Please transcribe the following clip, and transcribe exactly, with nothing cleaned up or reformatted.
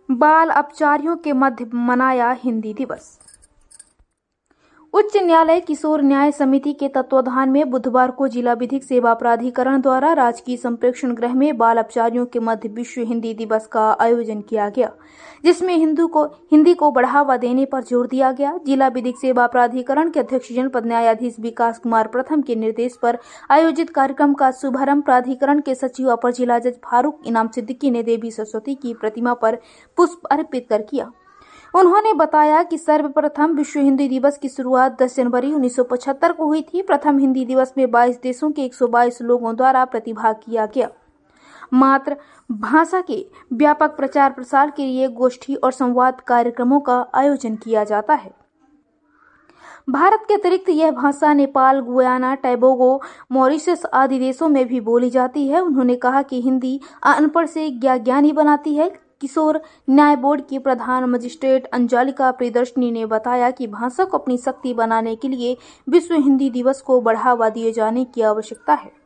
बाल अपचारियों के मध्य मनाया हिंदी दिवस। उच्च न्यायालय किशोर न्याय समिति के तत्वाधान में बुधवार को जिला विधिक सेवा प्राधिकरण द्वारा राजकीय संप्रेक्षण गृह में बाल अपचारियों के मध्य विश्व हिंदी दिवस का आयोजन किया गया, जिसमें हिंदू को हिंदी को बढ़ावा देने पर जोर दिया गया। जिला विधिक सेवा प्राधिकरण के अध्यक्ष जनपद न्यायाधीश विकास कुमार प्रथम के निर्देश पर आयोजित कार्यक्रम का शुभारंभ प्राधिकरण के सचिव अपर जिला जज फारूक इनाम सिद्दीकी ने देवी सरस्वती की प्रतिमा पर पुष्प अर्पित कर किया। उन्होंने बताया कि सर्वप्रथम विश्व हिंदी दिवस की शुरुआत दस जनवरी उन्नीस सौ पचहत्तर को हुई थी। प्रथम हिंदी दिवस में बाईस देशों के एक सौ बाईस लोगों द्वारा प्रतिभाग किया गया। मात्र भाषा के व्यापक प्रचार प्रसार के लिए गोष्ठी और संवाद कार्यक्रमों का आयोजन किया जाता है। भारत के अतिरिक्त यह भाषा नेपाल, गुयाना, टैबोगो, मॉरिशस आदि देशों में भी बोली जाती है। उन्होंने कहा कि हिंदी अनपढ़ से ज्ञानी बनाती है। किशोर न्याय बोर्ड की प्रधान मजिस्ट्रेट अंजलिका प्रियदर्शनी ने बताया कि भाषा को अपनी शक्ति बनाने के लिए विश्व हिंदी दिवस को बढ़ावा दिए जाने की आवश्यकता है।